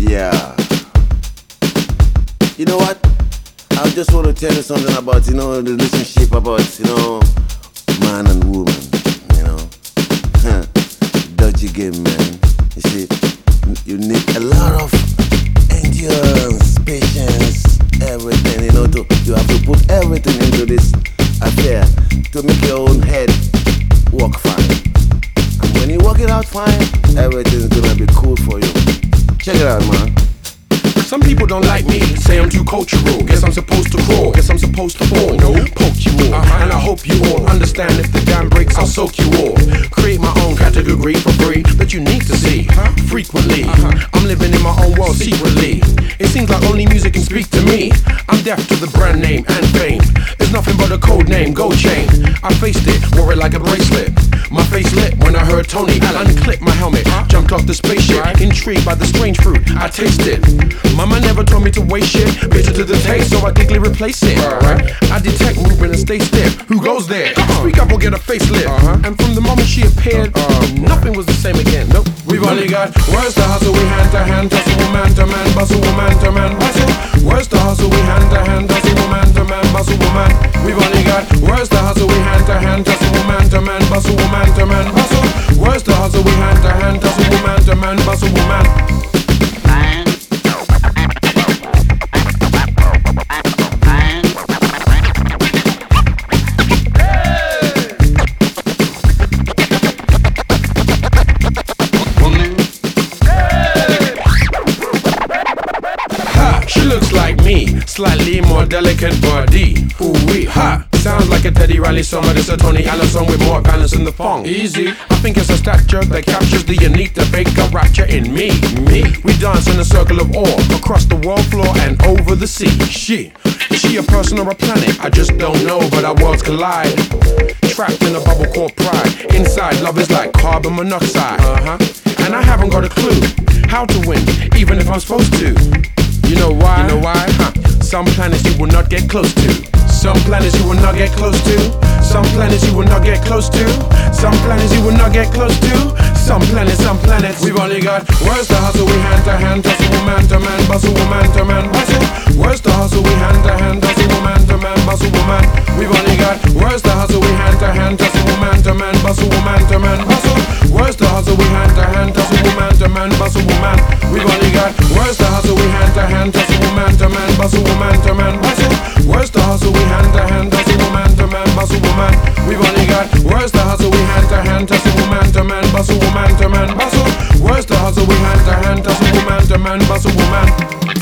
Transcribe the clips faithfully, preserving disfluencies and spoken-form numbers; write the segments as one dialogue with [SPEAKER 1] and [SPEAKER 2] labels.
[SPEAKER 1] Yeah. You know what? I just want to tell you something about, you know, the relationship about, you know, man and woman, you know. Dodgy game, man. You see, you need a lot of endurance, patience, everything, you know, to, you have to put everything into this affair to make your own head work fine. And when you work it out fine, everything's gonna be cool for you. Check it out, man.
[SPEAKER 2] Some people don't like me, say I'm too cultural. Guess I'm supposed to crawl, guess I'm supposed to fall. No, poke you all, uh-huh. And I hope you all understand if the dam breaks, I'll soak you all. Create my own category for free that you need to see huh? frequently. Uh-huh. I'm living in my own world secretly. It seems like only music can speak to me. I'm deaf to the brand name and fame. It's nothing but a code name, gold chain. I faced it, wore it like a bracelet. My face lit when I heard Tony Allen clip my helmet. Jumped off the spaceship, intrigued by the strange fruit I tasted. Mama never told me to waste shit, bitter to the taste, so I quickly replace it. Right. I detect movement and stay stiff. Who goes there? Uh-huh. Speak up or get a facelift. Uh-huh. And from the moment she appeared, uh, nothing was the same again. Nope. We've only got words to hustle, we hand to hand, tussle, woman to man, bustle, woman to man, bustle. Words to hustle, we hand to hand, tussle, woman to man, bustle, woman. We've only got words to hustle, we hand to hand, tussle, woman to man, bustle, woman to man, bustle. Words to hustle, we hand to hand, tussle, woman to man, bustle, woman. Slightly more delicate body. Ooh wee, ha! Sounds like a Teddy Riley song, but it's a Tony Allen song with more balance in the thong. Easy. I think it's a stature that captures the Anita Baker rapture in me. Me. We dance in a circle of awe across the world floor and over the sea. She. Is she a person or a planet? I just don't know, but our worlds collide. Trapped in a bubble called pride. Inside, love is like carbon monoxide. Uh huh. And I haven't got a clue how to win, even if I'm supposed to. You know why? You know why? Huh. Some planets you will not get close to. Some planets you will not get close to. Some planets you will not get close to. Some planets you will not get close to. Some planets, some planets. We've only got words to hustle, we hand to hand, tussle, woman to man, bustle, woman to man, bustle. Words to hustle, we hand to hand, tussle, woman to man, bustle, woman. We've only got words to hustle, we hand to hand, tussle, woman to man, bustle, woman to man, bustle. Words to hustle, we hand to hand, tussle, woman to man, bustle, woman. We've only got words to hustle, we hand to hand, tussle, woman to man, bustle, woman to man, bustle. Words to hustle, we hand to hand, tussle, woman to man, bustle, woman. We've only got words to hustle, we hand to hand, tussle, woman to man, bustle, woman to man, bustle. Words to hustle, we hand to hand, tussle, woman to man, bustle, woman.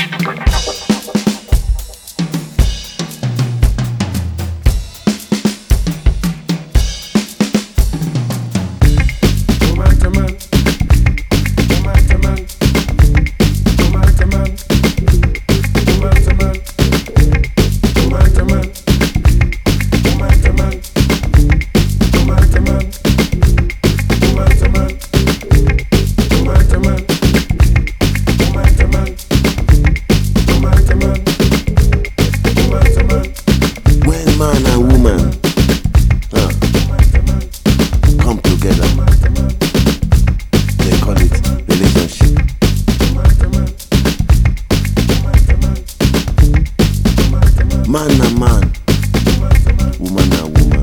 [SPEAKER 1] Man and man, woman and woman.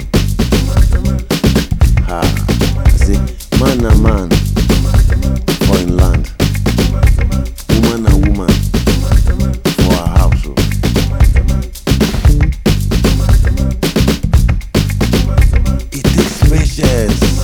[SPEAKER 1] Ha, see, man and man, foreign land. Woman and woman, for our house. It takes patience.